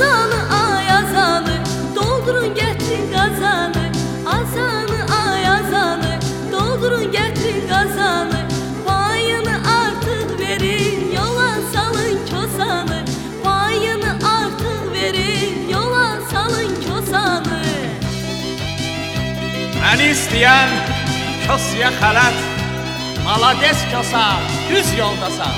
Azanı ay azanı, doldurun getirin kazanı. Azanı ay azanı, doldurun getirin kazanı. Payını artık verin, yola salın kosanı. Payını artık verin, yola salın kosanı. Məni istəyən kösüyə xələt, malades kösa, düz yoldasan.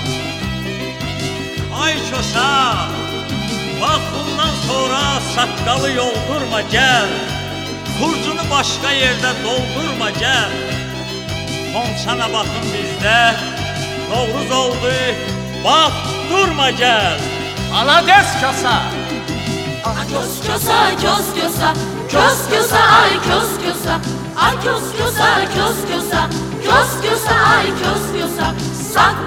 Ay kösa, bax bundan sonra saqqalı yoldurma gel. Xurcunu başqa yerdə doldurma gel. Qonçana baxın bizdə, Novruz oldu, bax durma gel. Malades kösa. Kös kösa, kös kösa, kös kösa, ay kös kösa. Ay kös kösa, kös kösa, kös kösa, ay kös kösa. Sak